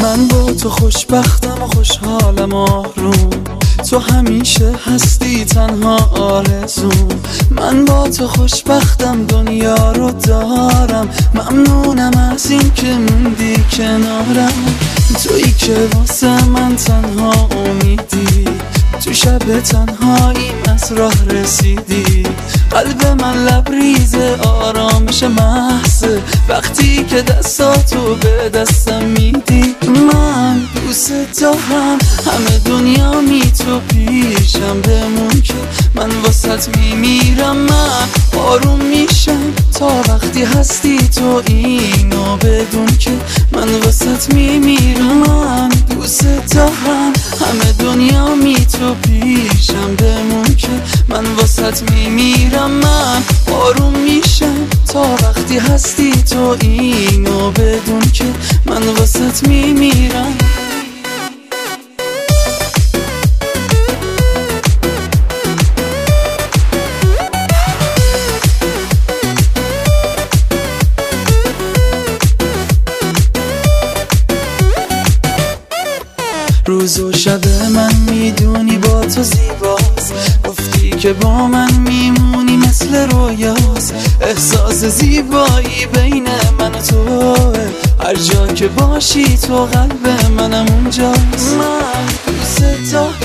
من با تو خوشبختم و خوشحالم آروم، تو همیشه هستی تنها آرزوم. من با تو خوشبختم دنیا رو دارم، ممنونم از این که موندی کنارم. تویی که واسه من تنها امیدی، تو شب تنهاییم از راه رسیدی. قلب من لبریز آرامش محضه وقتی که دستاتو به دستم میدی. من دوست دارم همه دنیا تو پیشم بمون که من واسط میمیرم. من آروم میشم تا وقتی هستی تو، اینو بدون که من واسط میمیرم. من دوست دارم همه دنیا تو پیشم بمون که من واسط میمیرم. من آروم میشم تا وقتی هستی تو، اینو بدون که من واسط میمیرم. روز و شب من میدونی با تو زیباست، گفتی که با من میمونی مثل رویاست. احساس زیبایی بین من و توه، هر جا که باشی تو قلب منم اونجاست. من دوست دارم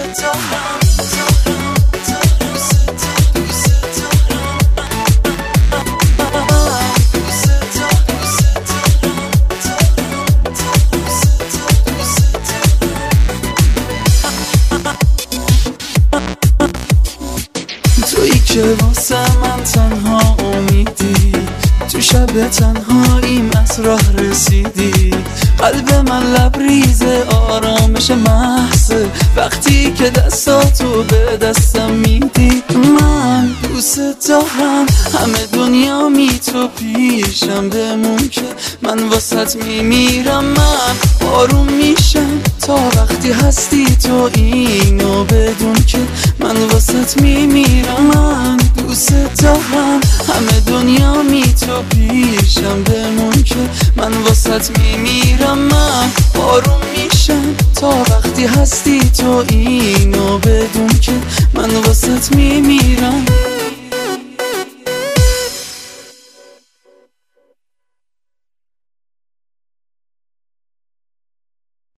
تویی که واسه من تنها امیدی، تو شب تنهاییم از راه رسیدی. قلب من لبریز آرامش محضه وقتی که دستاتو به دستم میدی. من دوست دارم همه دنیا تو پیشم بمون که من واسط میمیرم. من آروم میشم تا وقتی هستی تو، اینو بدون که من واسط میمیرم. من دوست دارم همه دنیا تو پیشم بمون که من واسط میمیرم. من آروم میشم تا وقتی هستی تو، اینو بدون که من واسط میمیرم.